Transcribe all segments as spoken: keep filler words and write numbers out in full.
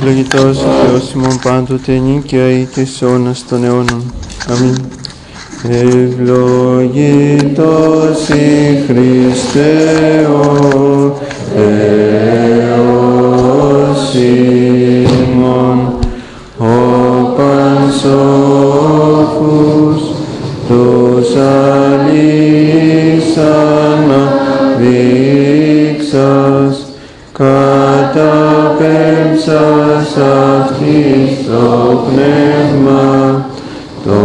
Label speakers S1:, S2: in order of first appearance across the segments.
S1: Ευλογητός ο Θεός ημών πάντοτε νίκαια ή και σε αιώνας των αιώνων. Αμήν. Ευλογητός η Χριστέ ο Θεός ημών, ο Πανσόφους τους αλής αναδείξας, καταπέμψας αυτής το πνεύμα το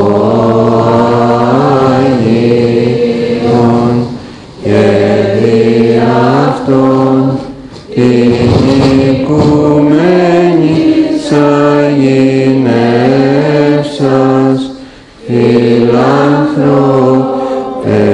S1: Αγίον και δι' αυτόν την οικουμένη σαγηνεύσας φιλάνθρωπε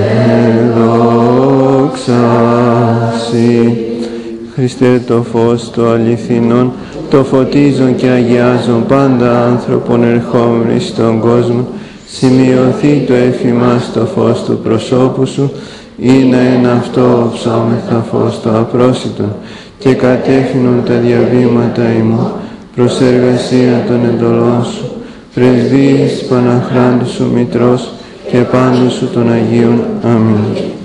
S1: δόξασι. Χριστέ το φως το αληθινόν, το φωτίζον και αγιάζον πάντα άνθρωπον ερχόμενοι στον κόσμο, σημειωθεί το εφημάς το φως του προσώπου σου, είναι εν αυτό ψώμεθα φως το απρόσιτον και κατεύθυνον τα διαβήματα ημών προς εργασία των εντολών σου, πρεσβείες Παναχράντου σου Μητρός και πάντου σου των Αγίων. Αμήν.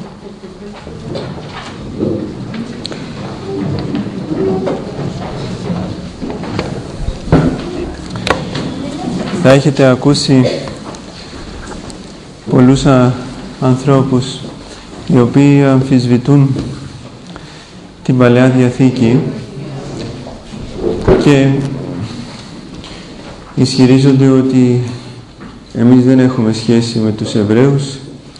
S1: Θα έχετε ακούσει πολλούς α, ανθρώπους οι οποίοι αμφισβητούν την Παλαιά Διαθήκη και ισχυρίζονται ότι εμείς δεν έχουμε σχέση με τους Εβραίους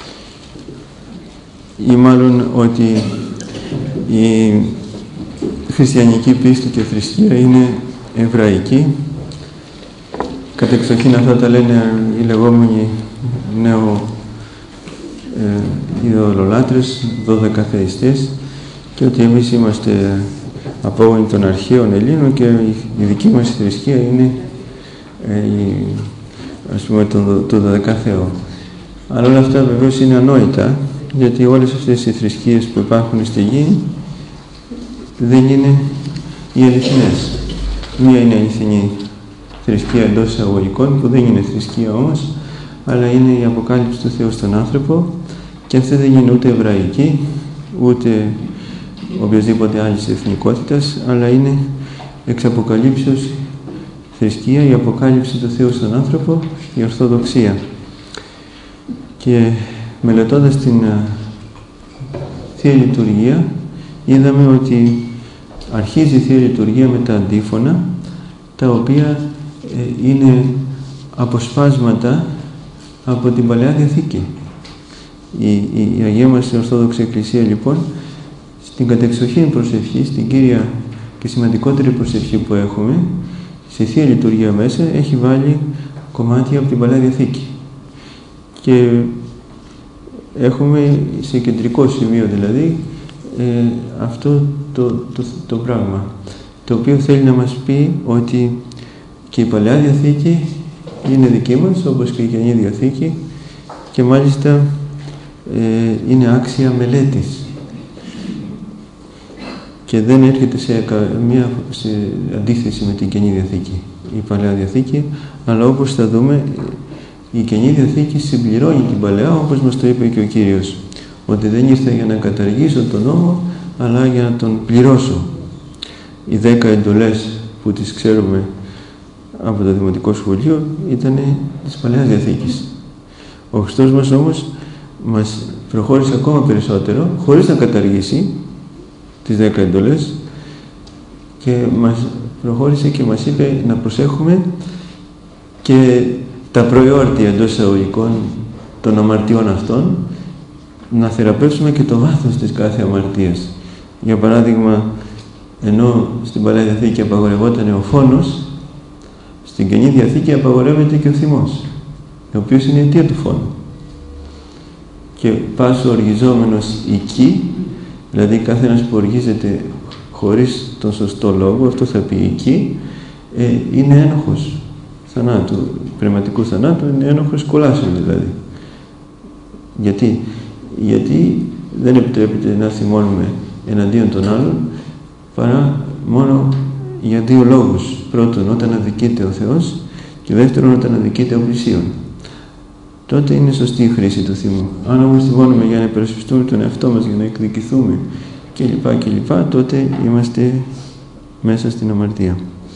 S1: ή μάλλον ότι η χριστιανική πίστη και θρησκεία είναι εβραϊκή. Κατεξοχήν αυτά τα λένε οι λεγόμενοι νέο ε, ειδωλολάτρες, δώδεκα θεϊστές, και ότι εμείς είμαστε απόγονοι των αρχαίων Ελλήνων και η δική μας θρησκεία είναι ε, η, ας πούμε τον, το δωδεκά Θεό. Αλλά όλα αυτά βεβαίως είναι ανόητα, γιατί όλες αυτές οι θρησκείες που υπάρχουν στη γη δεν είναι οι αληθινές. Μία είναι αληθινή θρησκεία εντός εισαγωγικών, που δεν είναι θρησκεία όμως, αλλά είναι η αποκάλυψη του Θεού στον άνθρωπο, και αυτή δεν είναι ούτε εβραϊκή, ούτε οποιασδήποτε άλλης εθνικότητας, αλλά είναι εξ αποκαλύψεως θρησκεία, η αποκάλυψη του Θεού στον άνθρωπο, η Ορθοδοξία. Και μελετώντας την Θεία Λειτουργία, είδαμε ότι αρχίζει η Θεία Λειτουργία με τα αντίφωνα, τα οποία ε, είναι αποσπάσματα από την Παλαιά Διαθήκη. Η, η, η Αγία μας η Ορθόδοξη Εκκλησία λοιπόν, στην κατεξοχήν προσευχή, στην κύρια και σημαντικότερη προσευχή που έχουμε, στη Θεία Λειτουργία μέσα, έχει βάλει κομμάτια από την Παλαιά Διαθήκη. Και έχουμε σε κεντρικό σημείο δηλαδή ε, αυτό το, το, το, το πράγμα, το οποίο θέλει να μας πει ότι και η Παλαιά Διαθήκη είναι δική μας, όπως και η Καινή Διαθήκη, και μάλιστα ε, είναι άξια μελέτης και δεν έρχεται σε καμία σε αντίθεση με την Καινή Διαθήκη η Παλαιά Διαθήκη, αλλά όπως θα δούμε η Καινή Διαθήκη συμπληρώνει την Παλαιά, όπως μας το είπε και ο Κύριος, ότι δεν ήρθε για να καταργήσω τον νόμο, αλλά για να τον πληρώσω. Οι δέκα εντολές που τις ξέρουμε από το Δημοτικό Σχολείο ήταν της Παλαιάς Διαθήκης. Ο Χριστός μας όμως μας προχώρησε ακόμα περισσότερο, χωρίς να καταργήσει τις δέκα εντολές, και μας προχώρησε και μας είπε να προσέχουμε και τα προϊόρτια εντός εισαγωγικών των αμαρτιών αυτών, να θεραπεύσουμε και το βάθος της κάθε αμαρτίας. Για παράδειγμα, ενώ στην Παλαιά Διαθήκη απαγορευόταν ο φόνος, στην Καινή Διαθήκη απαγορεύεται και ο θυμός, ο οποίος είναι η αιτία του φόνου. Και πάσο οργιζόμενος εκεί, δηλαδή καθένας που οργίζεται χωρίς τον σωστό λόγο, αυτό θα πει εκεί, ε, είναι ένοχος θανάτου, πνευματικού θανάτου, είναι ένοχος κολάσεων δηλαδή. Γιατί, γιατί δεν επιτρέπεται να θυμώνουμε εναντίον των άλλων, παρά μόνο για δύο λόγους. Πρώτον, όταν αδικείται ο Θεός, και δεύτερον, όταν αδικείται ο πλησίον. Τότε είναι σωστή η χρήση του θυμού. Αν όμως θυμώνουμε για να υπερασπιστούμε τον εαυτό μας, για να εκδικηθούμε κλπ. κλπ, τότε είμαστε μέσα στην αμαρτία.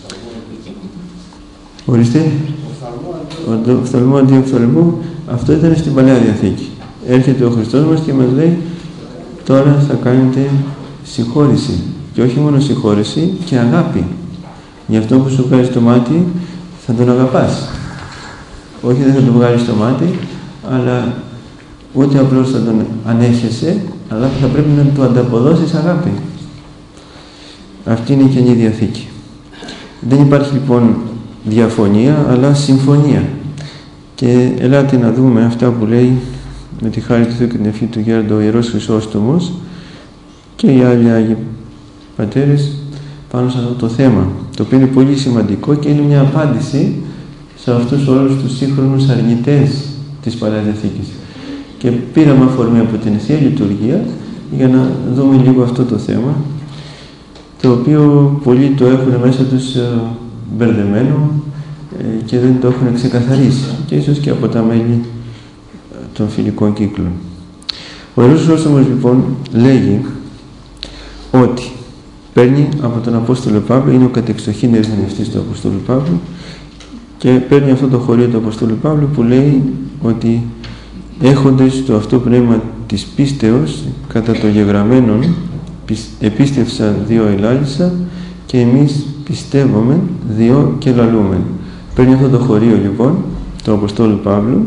S1: Ορίστε. Ο οφθαλμό αντί οφθαλμού, αυτό ήταν στην Παλαιά Διαθήκη. Έρχεται ο Χριστός μας και μας λέει, τώρα θα κάνετε συγχώρηση. Και όχι μόνο συγχώρηση, και αγάπη. Για αυτό που σου βγάζει το μάτι, θα τον αγαπάς. Όχι, δεν θα τον βγάλεις το μάτι, αλλά ούτε απλώς θα τον ανέχεσαι, αλλά θα πρέπει να του ανταποδώσεις αγάπη. Αυτή είναι η Καινή Διαθήκη. Δεν υπάρχει λοιπόν διαφωνία, αλλά συμφωνία. Και ελάτε να δούμε αυτά που λέει με τη χάρη του Θεού και την ευχή του Γέροντα ο Ιερός Χρυσόστομος και οι άλλοι Άγιοι Πατέρες πάνω σε αυτό το θέμα, το οποίο είναι πολύ σημαντικό και είναι μια απάντηση σε αυτούς όλους τους σύγχρονους αρνητές της Παλαιάς Διαθήκης. Και πήραμε αφορμή από την Θεία Λειτουργία για να δούμε λίγο αυτό το θέμα, το οποίο πολλοί το έχουν μέσα τους μπερδεμένο και δεν το έχουν ξεκαθαρίσει, και ίσως και από τα μέλη των φιλικών κύκλων. Ο Ιερός Χρυσόστομος λοιπόν λέγει ότι παίρνει από τον Απόστολο Παύλο, είναι ο κατεξοχήν ερμηνευτής του Αποστόλου Παύλου, και παίρνει αυτό το χωρίο του Αποστόλου Παύλου που λέει ότι έχοντες το αυτό πνεύμα της πίστεως κατά το γεγραμμένον επίστευσαν δύο ελάλησα και εμείς πιστεύουμε δύο και λαλούμε. Παίρνει αυτό το χωρίο λοιπόν του Αποστόλου Παύλου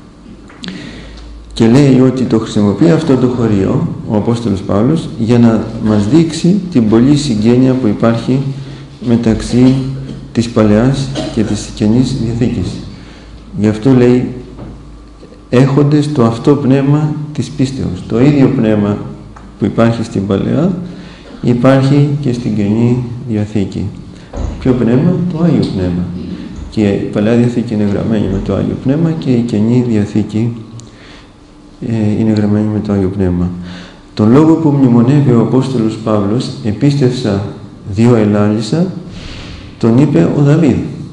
S1: και λέει ότι το χρησιμοποιεί αυτό το χωρίο ο Απόστολος Παύλος για να μας δείξει την πολλή συγγένεια που υπάρχει μεταξύ της Παλαιάς και της Καινής Διαθήκης. Γι' αυτό λέει έχοντες το αυτό πνεύμα της πίστεως. Το ίδιο πνεύμα που υπάρχει στην Παλαιά υπάρχει και στην Καινή Διαθήκη. Ποιο πνεύμα? Το Άγιο Πνεύμα. Και η Παλαιά Διαθήκη είναι γραμμένη με το Άγιο Πνεύμα και η Καινή Διαθήκη ε, είναι γραμμένη με το Άγιο Πνεύμα. Τον λόγο που μνημονεύει ο Απόστολος Παύλος, επίστευσα δύο ελάλησα, τον είπε ο Δαβίδ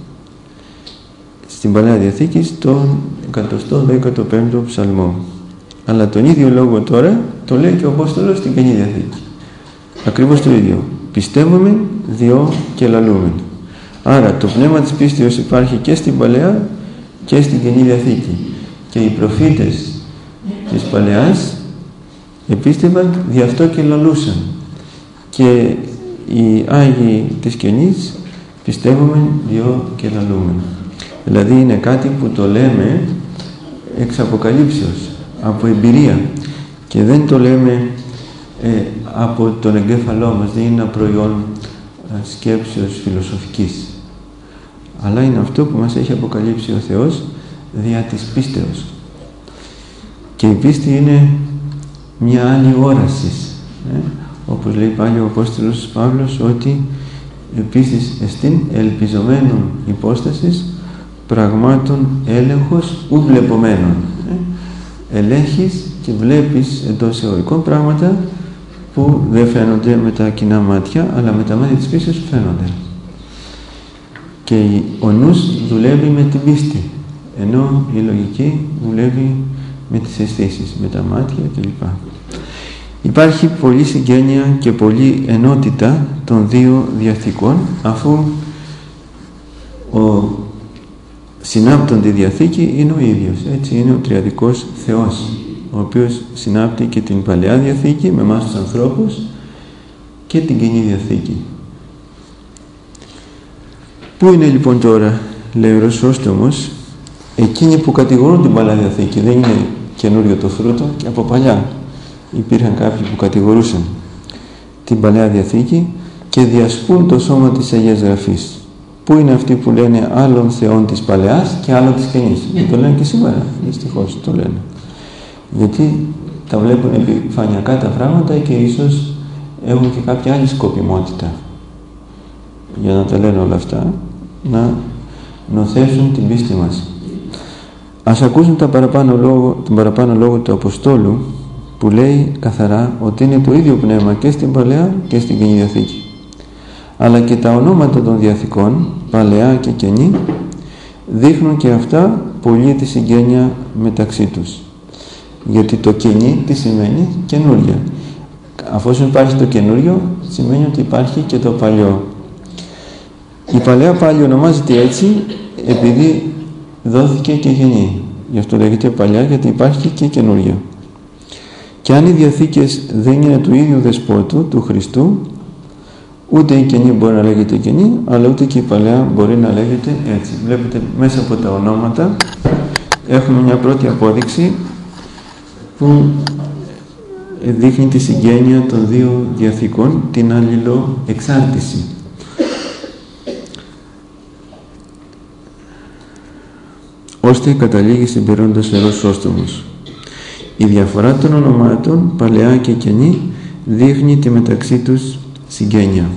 S1: στην Παλαιά Διαθήκη στον εκατόν δέκατο πέμπτο ψαλμό. Αλλά τον ίδιο λόγο τώρα το λέει και ο Απόστολος στην Καινή Διαθήκη. Ακριβώς το ίδιο. Πιστεύουμε διό και λαλούμε. Άρα το πνεύμα της πίστεως υπάρχει και στην Παλαιά και στην Καινή Διαθήκη. Και οι προφήτες της Παλαιάς επίστευαν δι' αυτό και λαλούσαν. Και οι Άγιοι της Καινής πιστεύουμε διό και λαλούμε. Δηλαδή είναι κάτι που το λέμε εξ αποκαλύψεως, από εμπειρία, και δεν το λέμε ε, από τον εγκέφαλό μας, δεν είναι ένα προϊόν ε, σκέψεως φιλοσοφικής, αλλά είναι αυτό που μας έχει αποκαλύψει ο Θεός δια της πίστεως. Και η πίστη είναι μια άλλη όραση, ε, όπως λέει πάλι ο Απόστολος Παύλος, ότι πίστης εστίν ελπιζομένων υπόστασης πραγμάτων έλεγχος ου βλεπομένων. Ε, ελέγχεις και βλέπεις εντός εωρικών πράγματα που δεν φαίνονται με τα κοινά μάτια, αλλά με τα μάτια της πίστης φαίνονται. Και ο νους δουλεύει με την πίστη, ενώ η λογική δουλεύει με τις αισθήσεις, με τα μάτια κλπ. Υπάρχει πολλή συγγένεια και πολλή ενότητα των δύο διαθήκων, αφού ο συνάπτον τη Διαθήκη είναι ο ίδιος. Έτσι είναι ο τριαδικός Θεός, ο οποίος συνάπτει και την Παλαιά Διαθήκη με εμάς τους ανθρώπους και την Καινή Διαθήκη. Πού είναι λοιπόν τώρα, λέει ο Ιερός Χρυσόστομος, εκείνοι που κατηγορούν την Παλαιά Διαθήκη? Δεν είναι καινούριο το φρούτο, και από παλιά υπήρχαν κάποιοι που κατηγορούσαν την Παλαιά Διαθήκη και διασπούν το σώμα της Αγίας Γραφής. Πού είναι αυτοί που λένε άλλων θεών της Παλαιάς και άλλων της Καινής? Το λένε και σήμερα, δυστυχώς το λένε. Γιατί τα βλέπουν επιφανειακά τα πράγματα και ίσως έχουν και κάποια άλλη σκοπιμότητα για να τα λένε όλα αυτά, να νοθεύσουν την πίστη μας. Ας ακούσουν τα παραπάνω λόγο, τον παραπάνω λόγο του Αποστόλου, που λέει καθαρά ότι είναι το ίδιο πνεύμα και στην Παλαιά και στην Καινή Διαθήκη. αλλά και τα ονόματα των διαθήκων, παλαιά και καινή, δείχνουν και αυτά πολύ τη συγγένεια μεταξύ τους. Γιατί το καινή τι σημαίνει? Καινούρια. Αφόσον υπάρχει το καινούριο, σημαίνει ότι υπάρχει και το παλιό. Η παλαιά πάλι ονομάζεται έτσι επειδή δόθηκε και γεννή. Γι' αυτό λέγεται παλιά, γιατί υπάρχει και καινούρια. Και αν οι διαθήκες δεν είναι του ίδιου δεσπότου, του Χριστού, ούτε η καινή μπορεί να λέγεται καινή, αλλά ούτε και η παλαιά μπορεί να λέγεται έτσι. Βλέπετε, μέσα από τα ονόματα έχουμε μια πρώτη απόδειξη που δείχνει τη συγγένεια των δύο διαθήκων, την αλληλοεξάρτηση. Ώστε καταλήγει συμπερώντας Ιερός Σώστομος. Η διαφορά των ονομάτων, παλαιά και καινή, δείχνει τη μεταξύ τους συγγένεια.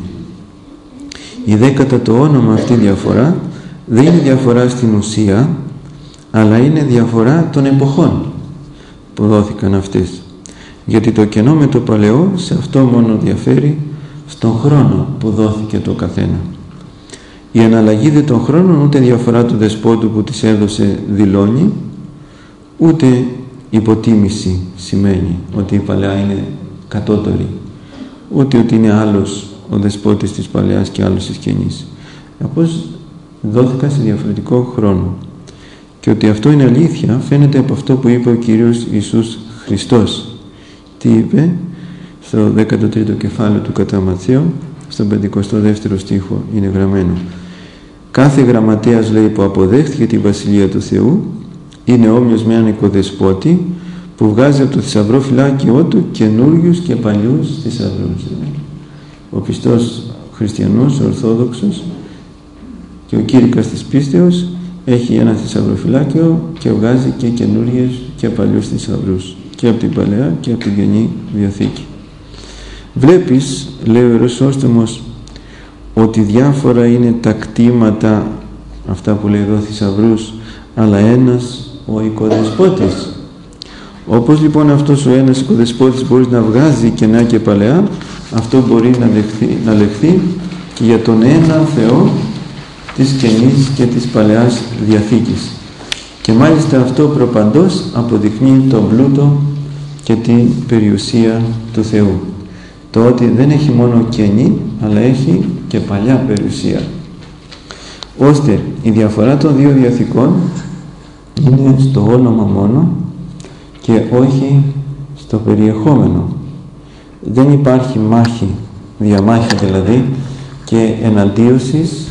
S1: Η δε κατά το όνομα αυτή διαφορά δεν είναι διαφορά στην ουσία, αλλά είναι διαφορά των εποχών που δόθηκαν αυτές. Γιατί το καινό με το παλαιό σε αυτό μόνο διαφέρει στον χρόνο που δόθηκε το καθένα. Η αναλλαγή δε των χρόνων ούτε διαφορά του δεσπότου που της έδωσε δηλώνει, ούτε υποτίμηση σημαίνει ότι η παλαιά είναι κατώτερη, ούτε ότι είναι άλλος ο δεσπότης της παλαιάς και άλλος της καινής. Απλώς δόθηκαν σε διαφορετικό χρόνο. Και ότι αυτό είναι αλήθεια φαίνεται από αυτό που είπε ο Κύριος Ιησούς Χριστός. Τι είπε? Στο δέκατο τρίτο κεφάλαιο του κατά Ματθαίου, στον πενηκοστό δεύτερο στίχο είναι γραμμένο: κάθε γραμματέας, λέει, που αποδέχτηκε τη Βασιλεία του Θεού είναι όμοιος με έναν οικοδεσπότη που βγάζει από το θησαυρό φυλάκιό του καινούριους και παλιούς θησαυρούς. Ο πιστός χριστιανός, ορθόδοξος και ο κήρυκας της πίστεως έχει ένα θησαυροφυλάκιο και βγάζει και καινούριες και παλιούς θησαυρούς, και από την Παλαιά και από την Καινή Διαθήκη. Βλέπεις, λέει ο Ιερός Σώστομος, ότι διάφορα είναι τα κτήματα, αυτά που λέει εδώ θησαυρούς, αλλά ένας ο οικοδεσπότης. Όπως λοιπόν αυτός ο ένας οικοδεσπότης μπορεί να βγάζει καινά και παλαιά, αυτό μπορεί να λεχθεί, να λεχθεί και για τον ένα Θεό της Καινής και της Παλαιάς Διαθήκης. Και μάλιστα αυτό προπαντός αποδεικνύει τον πλούτο και την περιουσία του Θεού. Το ότι δεν έχει μόνο καινή, αλλά έχει και παλιά περιουσία. Ώστε η διαφορά των δύο διαθήκων είναι στο όνομα μόνο και όχι στο περιεχόμενο. Δεν υπάρχει μάχη, διαμάχη δηλαδή, και εναντίωσης,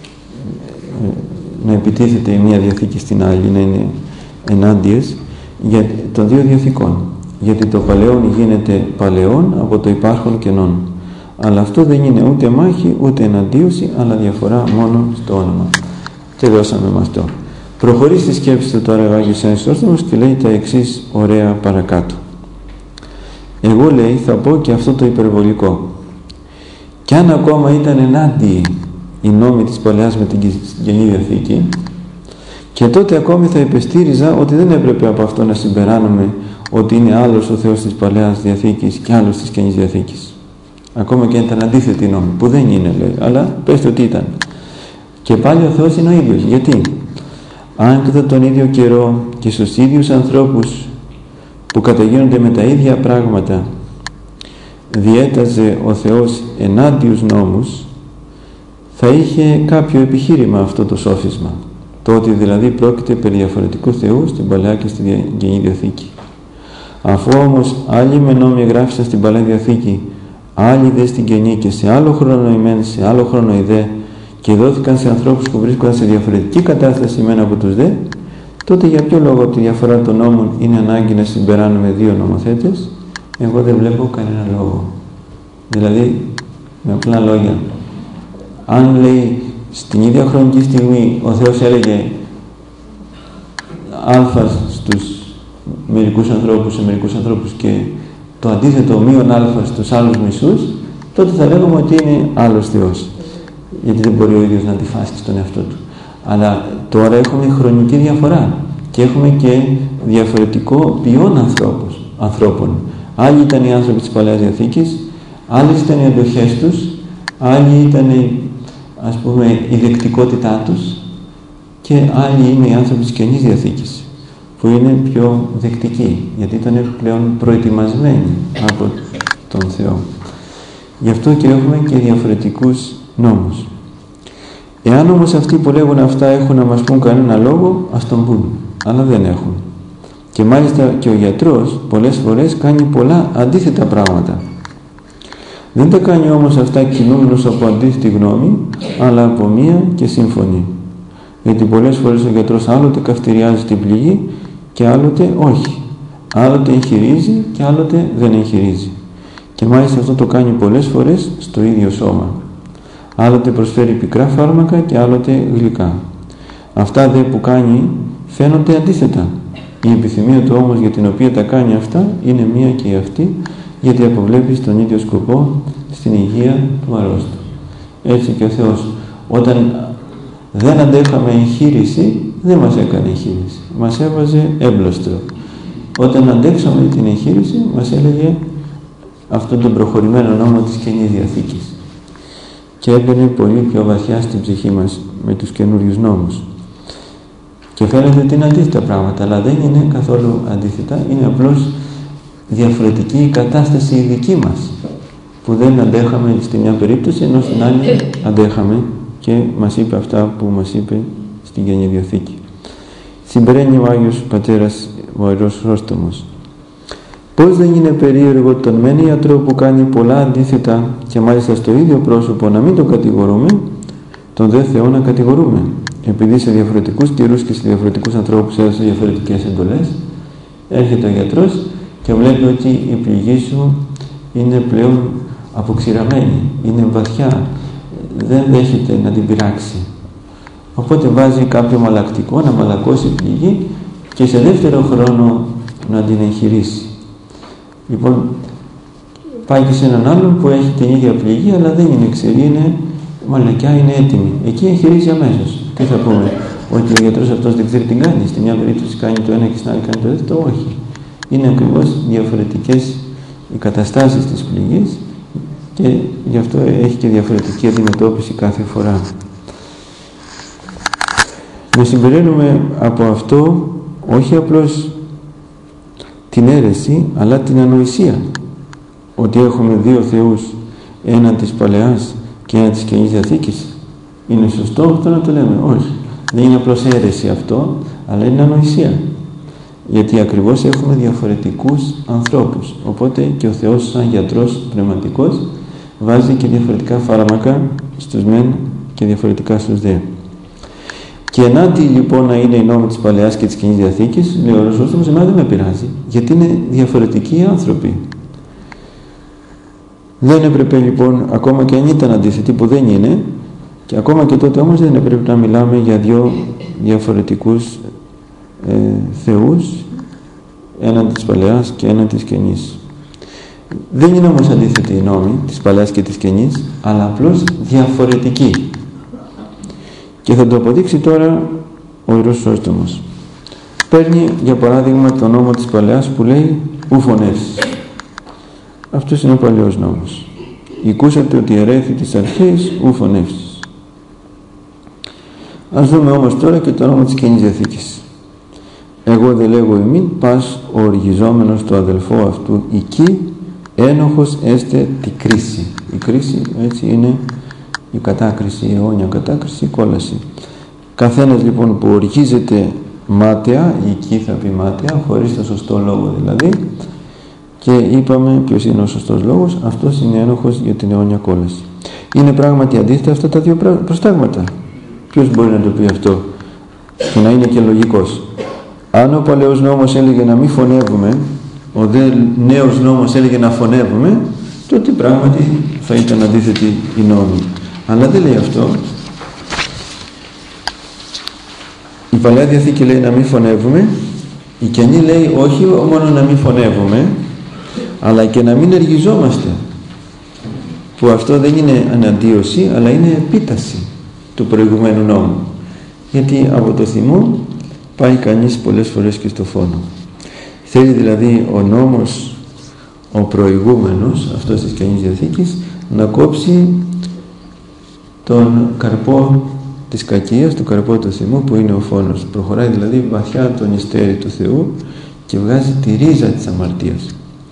S1: να επιτίθεται η μία διαθήκη στην άλλη, να είναι ενάντιες για των δύο διαθήκων. Γιατί το παλαιόν γίνεται παλαιόν από το υπάρχον κενόν. Αλλά αυτό δεν είναι ούτε μάχη ούτε εναντίωση, αλλά διαφορά μόνο στο όνομα. Τελειώσαμε με αυτό. Προχωρεί στη σκέψη του τώρα ο Άγιος Σώστομος και λέει τα εξής ωραία παρακάτω. Εγώ, λέει, θα πω και αυτό το υπερβολικό. Κι αν ακόμα ήταν ενάντιοι οι νόμοι της Παλαιάς με την Καινή Διαθήκη, και τότε ακόμη θα υπεστήριζα ότι δεν έπρεπε από αυτό να συμπεράνουμε ότι είναι άλλος ο Θεός της Παλαιάς Διαθήκης και άλλος της Καινής Διαθήκης. Ακόμα και αν ήταν αντίθετη νόμη, που δεν είναι, λέει, αλλά πέστε ότι ήταν. Και πάλι ο Θεός είναι ο ίδιος. Γιατί? Αν κατά τον ίδιο καιρό και στους ίδιους ανθρώπους που καταγίνονται με τα ίδια πράγματα διέταζε ο Θεός ενάντιους νόμους, θα είχε κάποιο επιχείρημα αυτό το σόφισμα. Το ότι δηλαδή πρόκειται περί διαφορετικού Θεού στην Παλαιά και στην Καινή Διαθήκη. Αφού όμως άλλοι με νόμοι γράφησαν στην Παλαιά Διαθήκη, άλλοι δε στην Καινή, και σε άλλο χρόνο ημέν, σε άλλο χρόνο οι δε, και δόθηκαν σε ανθρώπους που βρίσκονταν σε διαφορετική κατάσταση μεν από τους δε, τότε για ποιο λόγο τη διαφορά των νόμων είναι ανάγκη να συμπεράνουμε δύο νομοθέτες? Εγώ δεν βλέπω κανένα λόγο. Δηλαδή, με απλά λόγια, αν, λέει, στην ίδια χρονική στιγμή ο Θεός έλεγε α στους μερικούς ανθρώπους, σε μερικούς ανθρώπους, και το αντίθετο μείον α στους άλλους μισούς, τότε θα λέγαμε ότι είναι άλλος Θεός, γιατί δεν μπορεί ο ίδιος να αντιφάσκει στον εαυτό του. Αλλά τώρα έχουμε χρονική διαφορά και έχουμε και διαφορετικό ποιόν ανθρώπους, ανθρώπων. Άλλοι ήταν οι άνθρωποι της Παλαιάς Διαθήκης, άλλες ήταν οι αντοχές τους, άλλοι ήταν, ας πούμε, η δεκτικότητά τους, και άλλοι είναι οι άνθρωποι της Καινής Διαθήκης, που είναι πιο δεκτικοί, γιατί ήταν πλέον προετοιμασμένοι από τον Θεό. Γι' αυτό και έχουμε και διαφορετικούς νόμους. Εάν όμως αυτοί που λέγουν αυτά έχουν να μας πούν κανένα λόγο, ας τον πούν, αλλά δεν έχουν. Και μάλιστα και ο γιατρός πολλές φορές κάνει πολλά αντίθετα πράγματα. Δεν τα κάνει όμως αυτά κινούμενος από αντίθετη γνώμη, αλλά από μία και σύμφωνη. Γιατί πολλές φορές ο γιατρός άλλοτε καυτηριάζει την πληγή και άλλοτε όχι. Άλλοτε εγχειρίζει και άλλοτε δεν εγχειρίζει. Και μάλιστα αυτό το κάνει πολλές φορές στο ίδιο σώμα. Άλλοτε προσφέρει πικρά φάρμακα και άλλοτε γλυκά. Αυτά δε που κάνει φαίνονται αντίθετα. Η επιθυμία του όμως για την οποία τα κάνει αυτά είναι μία και αυτή, γιατί αποβλέπει στον ίδιο σκοπό, στην υγεία του αρρώστου. Έτσι και ο Θεός, όταν δεν αντέχαμε εγχείρηση, δεν μας έκανε εγχείρηση. Μας έβαζε έμπλωστρο. Όταν αντέξαμε την εγχείρηση, μας έλεγε αυτόν τον προχωρημένο νόμο της Καινής Διαθήκης. Και έμπαινε πολύ πιο βαθιά στην ψυχή μας με τους καινούριους νόμους. Και φαίνεται ότι είναι αντίθετα πράγματα, αλλά δεν είναι καθόλου αντίθετα, είναι απλώς διαφορετική η κατάσταση η δική μας, που δεν αντέχαμε στη μια περίπτωση, ενώ στην άλλη αντέχαμε, και μας είπε αυτά που μας είπε στην Καινή Διαθήκη. Συμπεραίνει ο Άγιος Πατέρας ο Ιερός Χρόστομος. Πώς δεν είναι περίεργο τον μεν ιατρό που κάνει πολλά αντίθετα και μάλιστα στο ίδιο πρόσωπο να μην τον κατηγορούμε, τον δε Θεό να κατηγορούμε, επειδή σε διαφορετικούς καιρούς και σε διαφορετικούς ανθρώπους έδωσε διαφορετικές εντολές. Έρχεται ο γιατρός και βλέπει ότι η πληγή σου είναι πλέον αποξηραμένη, είναι βαθιά, δεν δέχεται να την πειράξει. Οπότε βάζει κάποιο μαλακτικό να μαλακώσει πληγή και σε δεύτερο χρόνο να την εγχειρήσει. Λοιπόν, πάει και σε έναν άλλον που έχει την ίδια πληγή, αλλά δεν είναι ξερή, είναι μαλακιά, είναι έτοιμη. Εκεί εγχειρίζει αμέσως. Τι θα πούμε, ότι ο γιατρός αυτός δεν ξέρει τι κάνει? Στη μια περίπτωση κάνει το ένα και στην άλλη κάνει το δεύτερο? Όχι. Είναι ακριβώς διαφορετικές οι καταστάσεις της πληγής και γι' αυτό έχει και διαφορετική αντιμετώπιση κάθε φορά. Να συμπεραίνουμε από αυτό όχι απλώς την αίρεση, αλλά την ανοησία. Ότι έχουμε δύο θεούς, έναν της Παλαιάς και έναν της Καινής Διαθήκης. Είναι σωστό αυτό να το λέμε? Όχι. Δεν είναι απλώς αίρεση αυτό, αλλά είναι ανοησία. Γιατί ακριβώς έχουμε διαφορετικούς ανθρώπους. Οπότε και ο Θεός σαν γιατρός πνευματικός βάζει και διαφορετικά φάρμακα στους μεν και διαφορετικά στους δε. Και ενάντια λοιπόν να είναι οι νόμοι της Παλαιάς και της Καινής Διαθήκης, λέει ο Ρωσόστομος, εμένα δεν με πειράζει, γιατί είναι διαφορετικοί άνθρωποι. Δεν έπρεπε λοιπόν, ακόμα και αν ήταν αντίθετοι, που δεν είναι, και ακόμα και τότε όμως δεν έπρεπε να μιλάμε για δύο διαφορετικούς ε, θεούς, έναν της Παλαιάς και έναν της Καινής. Δεν είναι όμως αντίθετοι οι νόμοι της Παλαιάς και της Καινής, αλλά απλώς διαφορετικοί. Και θα το αποδείξει τώρα ο Ιερός Χρόστομος. Παίρνει για παράδειγμα το νόμο της Παλαιάς που λέει «Ου φωνεύσεις». Αυτός είναι ο παλαιός νόμος. «Οικούσατε ότι ερέθη της αρχής, ου φωνεύσεις». Ας δούμε όμως τώρα και το νόμο της Καινής Διαθήκης. «Εγώ δε λέγω ημίν, πας ο οργιζόμενος το αδελφό αυτού εκεί, ένοχος έστε τη κρίση». Η κρίση έτσι είναι η κατάκριση, η αιώνια κατάκριση, η κόλαση. Καθένας λοιπόν που οργίζεται μάταια, η εκεί θα πει μάταια, χωρίς το σωστό λόγο δηλαδή, και είπαμε ποιος είναι ο σωστός λόγος, αυτός είναι ένοχος για την αιώνια κόλαση. Είναι πράγματι αντίθετα αυτά τα δύο προστάγματα. Ποιος μπορεί να το πει αυτό και να είναι και λογικός? Αν ο παλαιός νόμος έλεγε να μην φωνεύουμε, ο δε νέος νόμος έλεγε να φωνεύουμε, τότε πράγματι θα ήταν αντίθετη η νόμη. Αλλά δεν λέει αυτό. Η Παλαιά Διαθήκη λέει να μην φωνεύουμε, η Καινή λέει όχι μόνο να μην φωνεύουμε, αλλά και να μην εργιζόμαστε, που αυτό δεν είναι αναντίωση, αλλά είναι επίταση του προηγουμένου νόμου, γιατί από το θυμό πάει κανείς πολλές φορές και στο φόνο. Θέλει δηλαδή ο νόμος ο προηγούμενος, αυτός της Καινής Διαθήκης, να κόψει τον καρπό της κακίας, τον καρπό του θυμού που είναι ο φόνος. Προχωράει δηλαδή βαθιά το νηστέρι του Θεού και βγάζει τη ρίζα της αμαρτίας.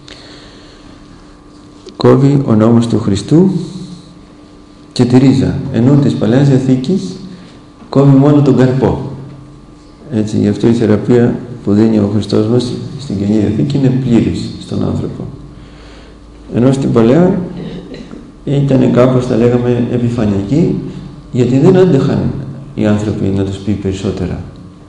S1: Κόβει ο νόμος του Χριστού και τη ρίζα, ενώ της Παλαιάς Διαθήκης κόβει μόνο τον καρπό. Έτσι, γι' αυτό η θεραπεία που δίνει ο Χριστός μας στην Καινή Διαθήκη είναι πλήρης στον άνθρωπο. Ενώ στην Παλαιά ήταν κάπως, θα λέγαμε, επιφανειακή, γιατί δεν άντεχαν οι άνθρωποι να τους πει περισσότερα.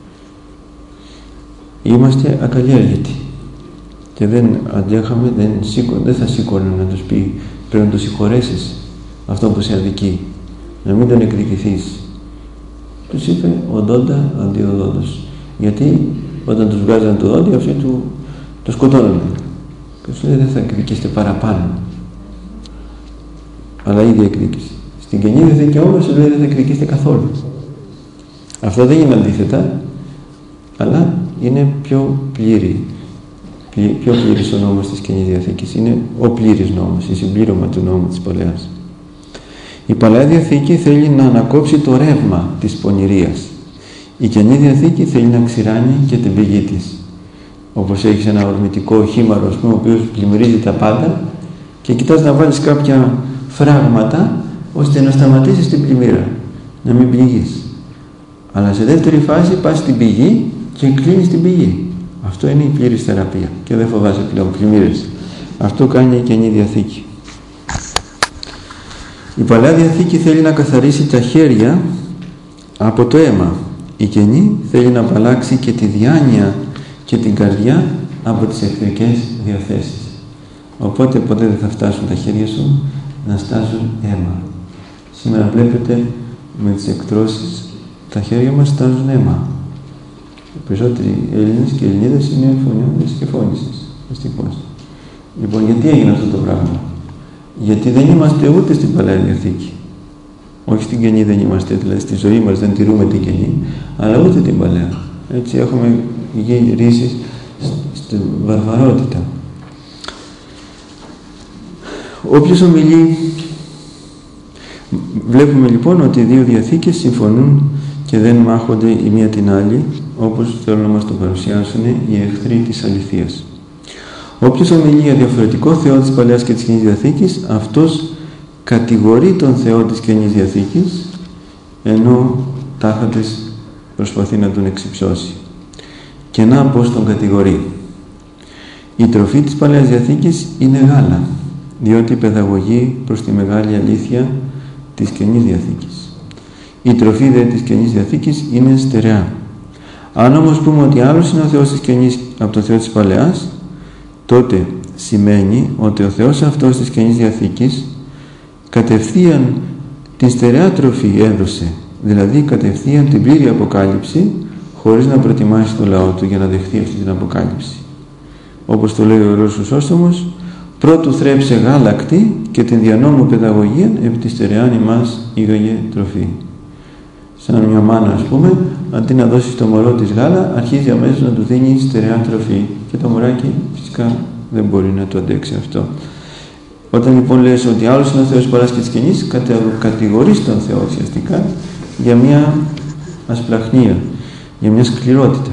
S1: Είμαστε ακαλλιέργητοι και δεν αντέχαμε, δεν, σήκω, δεν θα σήκωνε να τους πει πρέπει να το συγχωρέσεις αυτό που σε αδικεί, να μην τον εκδικηθείς. Τους είπε οδόντα αντί οδόντος, γιατί όταν τους βγάζανε το δόντι αυτοί του, το σκοτώνανε και τους λέει δεν θα εκδικήσετε παραπάνω, αλλά ήδη εκδίκησε. Στην Καινή Διαθήκη όμως λέει δεν θα εκδικήσετε καθόλου. Αυτό δεν είναι αντίθετα, αλλά είναι πιο πλήρη. Πιο πλήρης ο νόμος της Καινής Διαθήκης. Είναι ο πλήρης νόμος, η συμπλήρωμα του νόμου της Παλαιάς. Η Παλαιά Διαθήκη θέλει να ανακόψει το ρεύμα της πονηρίας. Η Καινή Διαθήκη θέλει να ξηράνει και την πηγή της. Όπως έχεις ένα ορμητικό χήμαρο, ο οποίος πλημμυρίζει τα πάντα και κοιτάς να βάλεις κάποια φράγματα ώστε να σταματήσεις την πλημμύρα, να μην πληγείς. Αλλά σε δεύτερη φάση πας στην πηγή και κλείνεις την πηγή. Αυτό είναι η πλήρης θεραπεία και δεν φοβάσαι πλέον πλημμύρες. Αυτό κάνει η Καινή Διαθήκη. Η Παλαιά Διαθήκη θέλει να καθαρίσει τα χέρια από το αίμα. Η Καινή θέλει να απαλλάξει και τη διάνοια και την καρδιά από τις εχθρικές διαθέσεις. Οπότε ποτέ δεν θα φτάσουν τα χέρια σου να στάζουν αίμα. Σήμερα βλέπετε με τις εκτρώσεις τα χέρια μας στάζουν αίμα. Οι περισσότεροι Έλληνες και Ελληνίδες είναι φωνιώδες και φώνησες. Δυστυχώς. Λοιπόν, γιατί έγινε αυτό το πράγμα? Γιατί δεν είμαστε ούτε στην Παλαιά Διαθήκη. Όχι στην Καινή δεν είμαστε, δηλαδή στη ζωή μας δεν τηρούμε την Καινή, αλλά ούτε την Παλαιά. Έτσι έχουμε γίνει ρίσεις στην βαρβαρότητα. Όποιος ομιλεί, βλέπουμε λοιπόν ότι οι δύο διαθήκες συμφωνούν και δεν μάχονται η μία την άλλη, όπως θέλουν να μας το παρουσιάσουν οι εχθροί της αληθείας. Όποιος ομιλεί για διαφορετικό Θεό της Παλαιάς και της Καινής Διαθήκης, αυτός κατηγορεί τον Θεό της Καινής Διαθήκης, ενώ τάχατες προσπαθεί να τον εξυψώσει. Και να πώς τον κατηγορεί. Η τροφή της Παλαιάς Διαθήκης είναι γάλα, διότι παιδαγωγεί προς τη μεγάλη αλήθεια της Καινής Διαθήκης. Η τροφή δε της Καινής Διαθήκης είναι στερεά. Αν όμως πούμε ότι άλλος είναι ο Θεός της Καινής από το Θεό της Παλαιάς, τότε σημαίνει ότι ο Θεός αυτός της Καινής Διαθήκης κατευθείαν την στερεά τροφή έδωσε, δηλαδή κατευθείαν την πλήρη αποκάλυψη, χωρίς να προετοιμάσει το λαό του για να δεχθεί αυτή την αποκάλυψη. Όπως το λέει ο Ιερός Χρυσόστομος, πρώτου θρέψε γάλακτη και την διανόμου παιδαγωγία επί τη στερεάν ημάς ήγαγε τροφή. Σαν μια μάνα, ας πούμε, αντί να δώσει στο μωρό της γάλα, αρχίζει αμέσως να του δίνει στερεά τροφή. Και το μωράκι φυσικά δεν μπορεί να το αντέξει αυτό. Όταν λοιπόν λες ότι άλλος είναι ο Θεός Παλαιάς και της Καινής, κατηγορείς τον Θεό ουσιαστικά για μια ασπλαχνία, για μια σκληρότητα.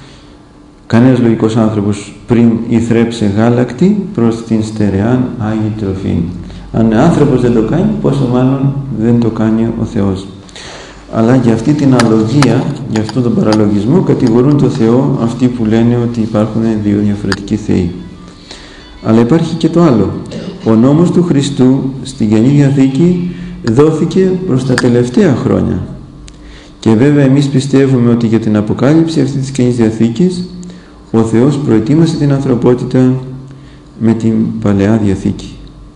S1: Κανένας λογικός άνθρωπος πριν ηθρέψε γάλακτη προς την στερεάν άγη τροφή. Αν άνθρωπος δεν το κάνει, πόσο μάλλον δεν το κάνει ο Θεός. Αλλά για αυτή την αλογία, για αυτόν τον παραλογισμό, κατηγορούν τον Θεό αυτοί που λένε ότι υπάρχουν δύο διαφορετικοί Θεοί. Αλλά υπάρχει και το άλλο. Ο νόμος του Χριστού στην Καινή Διαθήκη δόθηκε προς τα τελευταία χρόνια. Και βέβαια εμείς πιστεύουμε ότι για την αποκάλυψη αυτή της Καινής Διαθήκης ο Θεός προετοίμασε την ανθρωπότητα με την Παλαιά Διαθήκη.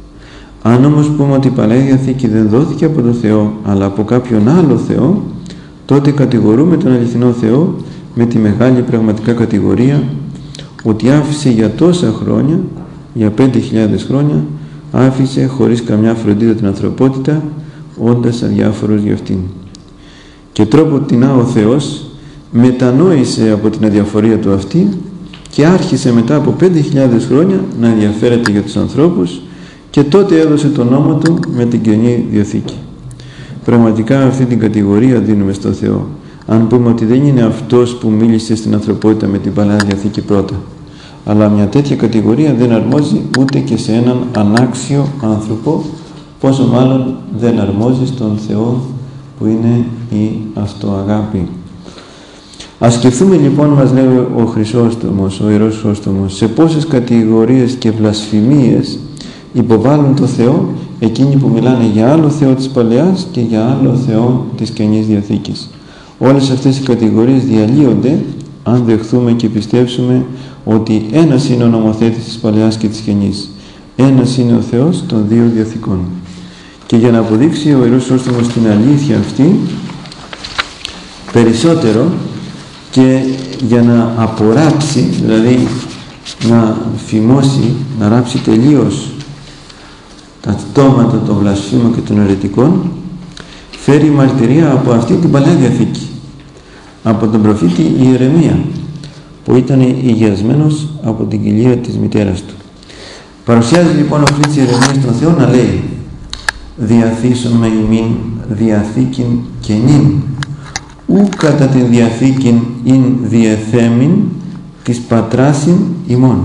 S1: Αν όμως πούμε ότι η Παλαιά Διαθήκη δεν δόθηκε από τον Θεό αλλά από κάποιον άλλο Θεό, τότε κατηγορούμε τον αληθινό Θεό με τη μεγάλη πραγματικά κατηγορία ότι άφησε για τόσα χρόνια, για πέντε χιλιάδες χρόνια, άφησε χωρίς καμιά φροντίδα την ανθρωπότητα, όντας αδιάφορος για αυτήν. Και τρόπο τεινά ο Θεός μετανόησε από την αδιαφορία του αυτή και άρχισε μετά από πέντε χιλιάδες χρόνια να ενδιαφέρεται για τους ανθρώπους και τότε έδωσε τον νόμο του με την Καινή Διαθήκη. πραγματικά αυτή την κατηγορία δίνουμε στο Θεό. Αν πούμε ότι δεν είναι αυτός που μίλησε στην ανθρωπότητα με την Παλαιά Διαθήκη πρώτα, αλλά μια τέτοια κατηγορία δεν αρμόζει ούτε και σε έναν ανάξιο άνθρωπο, πόσο μάλλον δεν αρμόζει στον Θεό που είναι η αυτοαγάπη. Ας σκεφτούμε λοιπόν, μας λέει ο Χρυσόστομος, ο Ιερός Χρυσόστομος, σε πόσες κατηγορίες και βλασφημίες υποβάλλουν το Θεό εκείνοι που μιλάνε για άλλο Θεό της Παλαιάς και για άλλο Θεό της Καινής Διαθήκης. Όλες αυτές οι κατηγορίες διαλύονται αν δεχθούμε και πιστέψουμε ότι ένας είναι ο νομοθέτης της Παλαιάς και της Καινής. Ένας είναι ο Θεός των δύο Διαθήκων. Και για να αποδείξει ο Ιερός Χρυσόστομος την αλήθεια αυτή περισσότερο και για να αποράψει, δηλαδή να φημώσει, να ράψει τελείως τα στόματα των βλασφήμων και των αιρετικών, φέρει μαρτυρία από αυτή την Παλαιά Διαθήκη, από τον προφήτη Ιερεμία, που ήταν υγιασμένος από την κοιλία της μητέρας του. Παρουσιάζει λοιπόν ο προφήτης Ιερεμίας τον Θεό να λέει: «Διαθήσον με ημίν διαθήκην καινήν, ου κατά την διαθήκην ειν διεθέμην της πατράσιν ημών».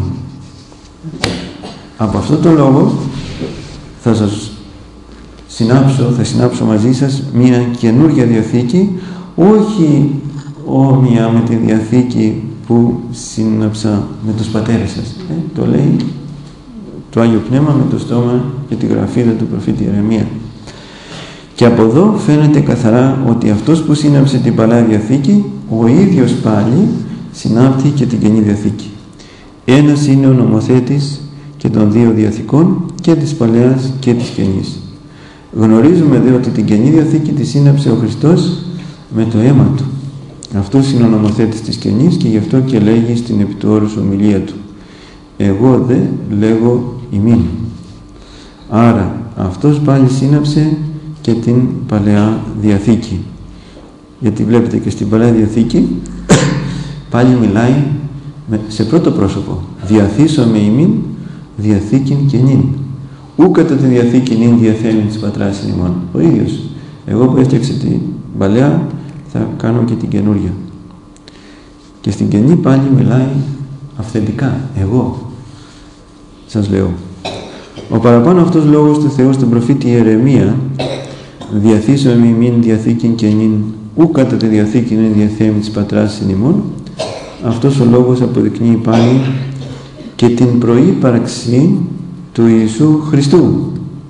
S1: Από αυτό το λόγο θα σας συνάψω, θα συνάψω μαζί σας μια καινούργια διαθήκη, όχι όμοια με τη διαθήκη που σύναψα με τους πατέρες σας. Ε, το λέει το Άγιο Πνεύμα με το στόμα και τη γραφίδα του προφήτη Ιερεμία. Και από εδώ φαίνεται καθαρά ότι αυτός που σύναψε την Παλαιά Διαθήκη, ο ίδιος πάλι συνάπτει και την Καινή Διαθήκη. Ένας είναι ο νομοθέτης και των δύο Διαθήκων, και της Παλαιάς και της Καινής. Γνωρίζουμε δε ότι την Καινή Διαθήκη τη σύναψε ο Χριστός με το αίμα του. Αυτός είναι ο νομοθέτης της Καινής και γι' αυτό και λέγει στην επί του όρους ομιλία του: «Εγώ δε λέγω ημίν». Άρα αυτός πάλι σύναψε και την Παλαιά Διαθήκη. Γιατί βλέπετε και στην Παλαιά Διαθήκη πάλι μιλάει σε πρώτο πρόσωπο: «Διαθήσω με ημίν διαθήκην καινήν, ου κατά τη διαθήκην ειν διαθέμην της πατράς ημών». Ο ίδιος: εγώ που έφτιαξε την Παλαιά θα κάνω και την καινούρια. Και στην Καινή πάλι μιλάει αυθεντικά: εγώ σας λέω. Ο παραπάνω αυτός λόγος του Θεού στον προφήτη Ιερεμία: «Διαθήσω με ημίν διαθήκην καινήν, ου κατά τη διαθήκην ειν διαθέμην της πατράς ημών», αυτός ο λόγος αποδεικνύει πάλι και την προύπαρξη του Ιησού Χριστού.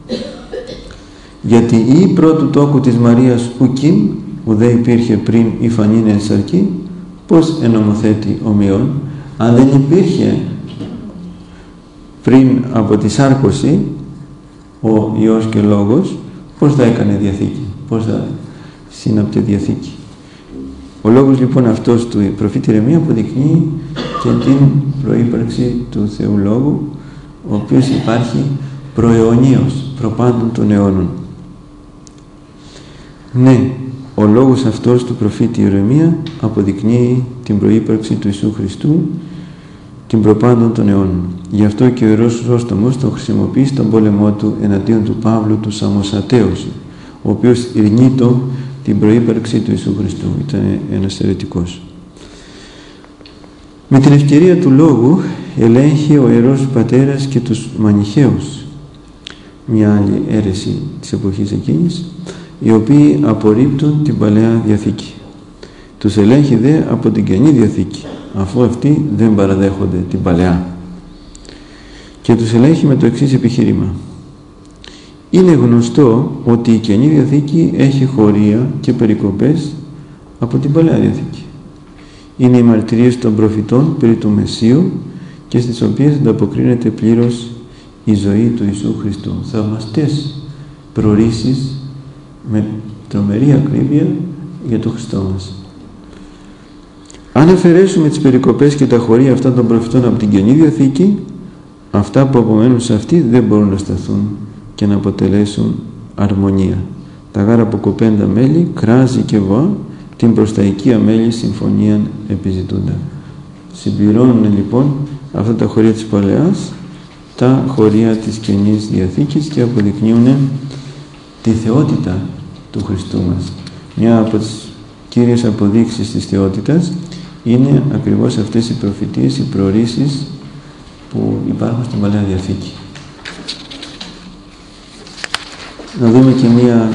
S1: Γιατί η πρώτου τόκου της Μαρίας ουκίν, ουδέ υπήρχε πριν η φανήνε εν σαρκή, πώς ενομοθέτει ομοιών? Αν δεν υπήρχε πριν από τη σάρκωση ο Υιός και Λόγος, πώς θα έκανε διαθήκη, πώς θα σύναπτε διαθήκη? Ο λόγος λοιπόν αυτός του προφήτη Ιερεμία αποδεικνύει και την προύπαρξη του Θεού Λόγου, ο οποίος υπάρχει προαιωνίως, προπάντων των αιώνων. Ναι, ο λόγος αυτός του προφήτη Ιερεμία αποδεικνύει την προύπαρξη του Ιησού Χριστού, την προπάντων των αιώνων. Γι' αυτό και ο Ιερός Χρυσόστομος το χρησιμοποιεί στον πόλεμό του εναντίον του Παύλου του Σαμοσατέως, ο οποίος ειρνείτο την προύπαρξη του Ιησού Χριστού. Ήταν ένας αιρετικός. Με την ευκαιρία του λόγου ελέγχει ο Ιερός Πατέρας και τους Μανιχαίους, μια άλλη αίρεση της εποχής εκείνης, οι οποίοι απορρίπτουν την Παλαιά Διαθήκη. Τους ελέγχει δε από την Καινή Διαθήκη, αφού αυτοί δεν παραδέχονται την Παλαιά. Και τους ελέγχει με το εξής επιχείρημα: είναι γνωστό ότι η Καινή Διαθήκη έχει χωρία και περικοπές από την Παλαιά Διαθήκη. Είναι οι μαρτυρίες των προφητών περί του Μεσσίου και στις οποίες ανταποκρίνεται πλήρως η ζωή του Ιησού Χριστού. Θαυμαστές προορίσεις με τρομερή ακρίβεια για τον Χριστό μας. Αν αφαιρέσουμε τις περικοπές και τα χωρία αυτά των προφητών από την Καινή Διαθήκη, αυτά που απομένουν σε αυτή δεν μπορούν να σταθούν και να αποτελέσουν αρμονία. Τα γάρα αποκοπέντα μέλη, κράζει και βοά, την προσταϊκή αμέλη συμφωνίαν επιζητούντα. Συμπληρώνουν λοιπόν αυτά τα χωρία της Παλαιάς τα χωρία της Καινής Διαθήκης και αποδεικνύουν τη θεότητα του Χριστού μας. Μια από τις κύριες αποδείξεις της θεότητας είναι ακριβώς αυτές οι προφητείες, οι προορίσεις που υπάρχουν στην Παλαιά Διαθήκη. Να δούμε και μία